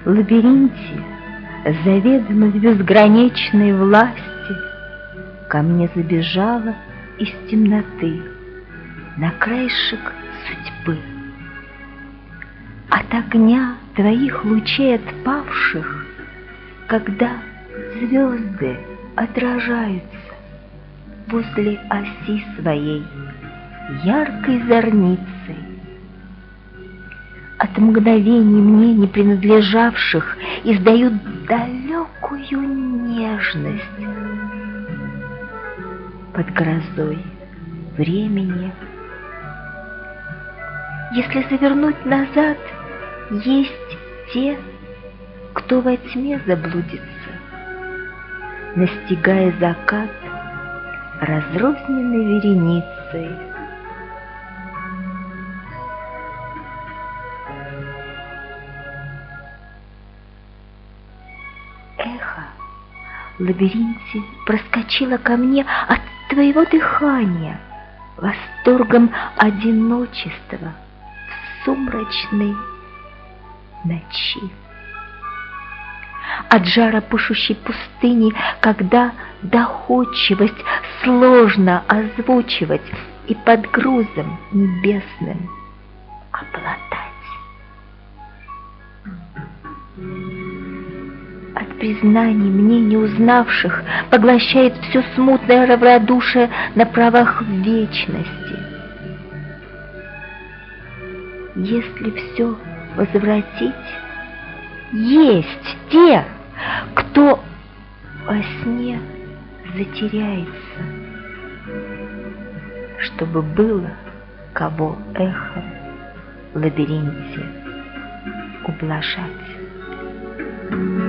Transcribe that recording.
лабиринте, заведомо в безграничной власти, ко мне забежала из темноты на краешек судьбы. От огня твоих лучей отпавших, когда звезды отражаются возле оси своей яркой зорницей, от мгновений мне не принадлежавших издают далекую нежность. Под грозой времени, если завернуть назад, есть те, кто во тьме заблудится, настигая закат разрозненной вереницей. Эхо в лабиринте проскочило ко мне от твоего дыхания, восторгом одиночества в сумрачной ночи. От жара пышущей пустыни, когда доходчивость сложно озвучивать и под грузом небесным обладать. От признаний мне не узнавших поглощает все смутное равнодушие на правах вечности. Если все возвратить, есть те, кто во сне затеряется, чтобы было кого эхо в лабиринте ублажать.